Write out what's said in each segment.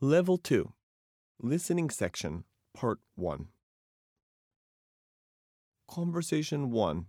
Level 2, Listening Section, Part 1. Conversation 1.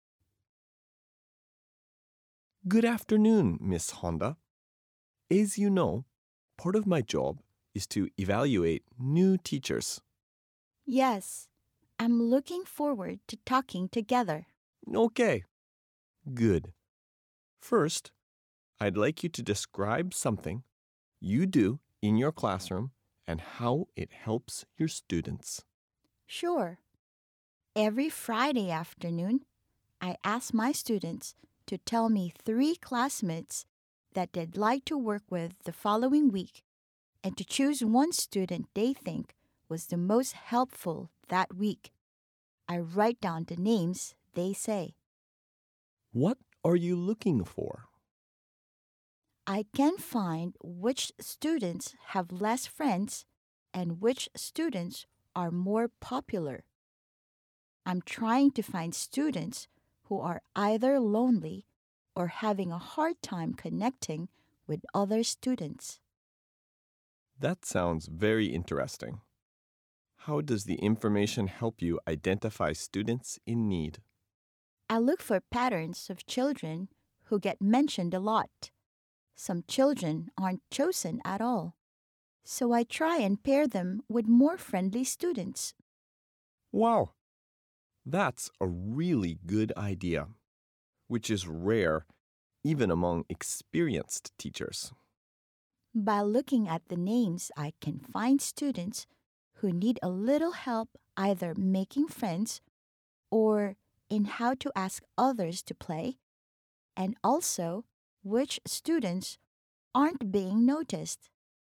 Good afternoon, Miss Honda. As you know, part of my job is to evaluate new teachers. Yes, I'm looking forward to talking together. Okay, good. First, I'd like you to describe something you do in your classroom and how it helps your students. Sure. Every Friday afternoon, I ask my students to tell me 3 classmates that they'd like to work with the following week and to choose one student they think was the most helpful that week. I write down the names they say. What are you looking for? I can find which students have less friends and which students are more popular. I'm trying to find students who are either lonely or having a hard time connecting with other students. That sounds very interesting. How does the information help you identify students in need? I look for patterns of children who get mentioned a lot. Some children aren't chosen at all. So I try and pair them with more friendly students. Wow, that's a really good idea, which is rare even among experienced teachers. By looking at the names, I can find students who need a little help either making friends or in how to ask others to play, and also which students aren't being noticed.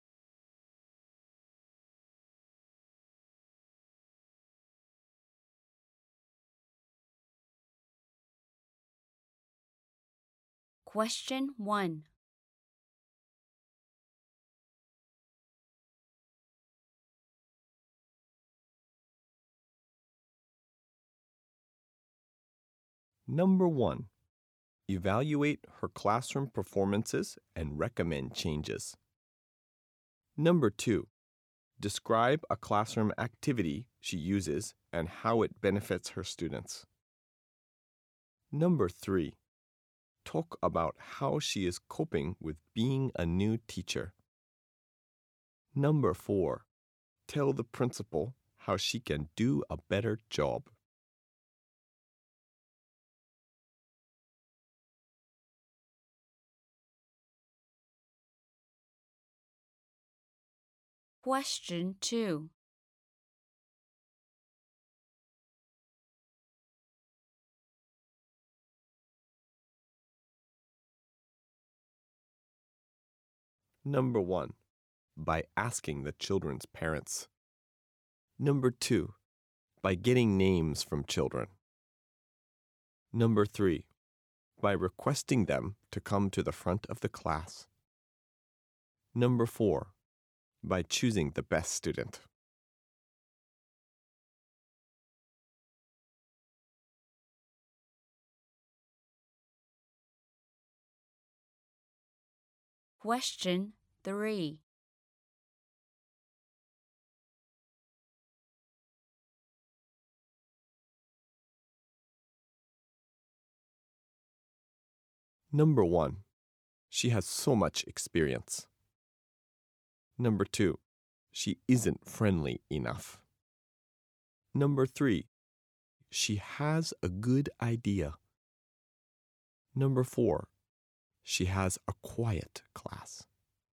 Question 1. Number 1. Evaluate her classroom performances and recommend changes. Number 2. Describe a classroom activity she uses and how it benefits her students. Number 3. Talk about how she is coping with being a new teacher. Number 4. Tell the principal how she can do a better job. Question 2. Number 1. By asking the children's parents. Number 2. By getting names from children. Number 3. By requesting them to come to the front of the class. Number 4. By choosing the best student. Question 3. Number 1. She has so much experience. Number 2. She isn't friendly enough. Number 3. She has a good idea. Number 4. She has a quiet class.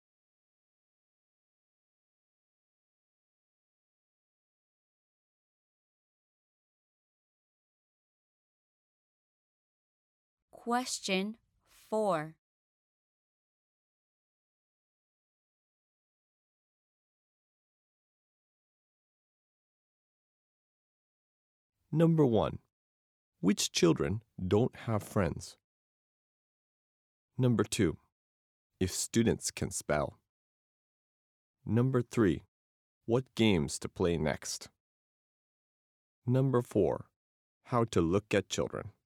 Question 4. Number 1. Which children don't have friends? Number 2. If students can spell. Number 3. What games to play next? Number 4. How to look at children.